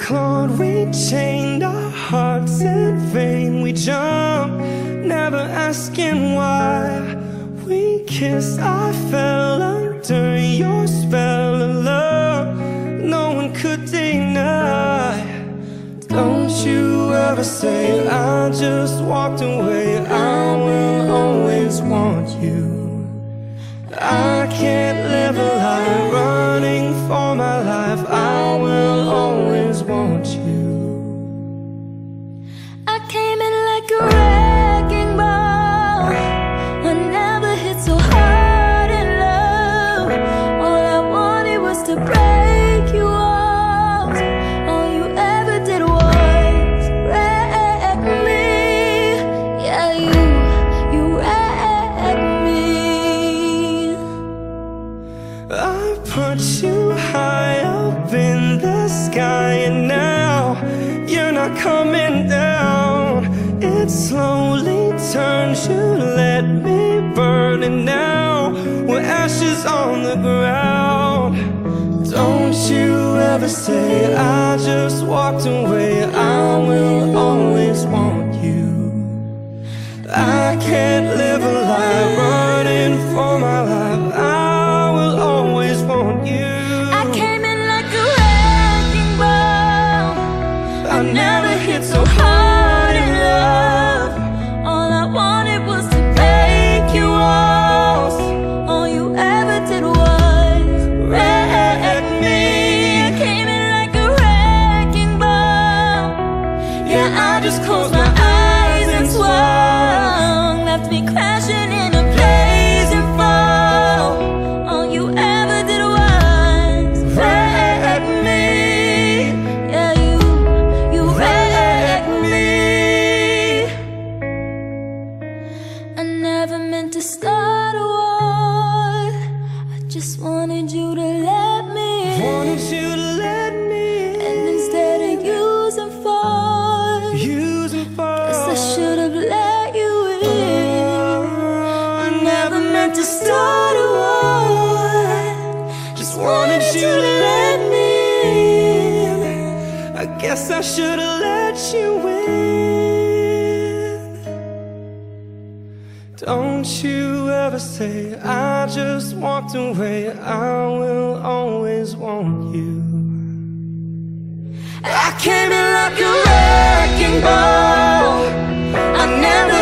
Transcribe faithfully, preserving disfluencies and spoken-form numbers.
clawed, we chained our hearts in vain. We jumped, never asking why. We kissed, I fell under your spell of love no one could deny. Don't you ever say I just walked away. I will always want you. I can't live a lie running for my life. I will always want you. I came in like a wrecking ball. I never hit so hard in love. All I wanted was to break you off. All you ever did was wreck me. Yeah, you, you wrecked me. I put you high up in the sky, and now you're not coming down. It slowly turns, you let me burn, and now we're ashes on the ground. Don't you ever say I just walked away. I will always want you. I can't live a lie running for my life. I will always want you. I came in like a wrecking ball. I never hit so hard in love. All I wanted was to break you off. All you ever did was wreck me. I came in like a wrecking ball. Yeah, I just closed my eyes and swung, left me crashing in a blazing fall. All you ever did was wreck me. Yeah, you, you wrecked me. I never meant to start a war. I just wanted you to let me in. Wanted you to let me in. And instead of using force, Using guess I force. should have let you in. I I never meant to start a war. Just wanted you to let me in. I guess I should have let you in. Don't you ever say I just walked away. I will always want you. I came in like a wrecking ball. I never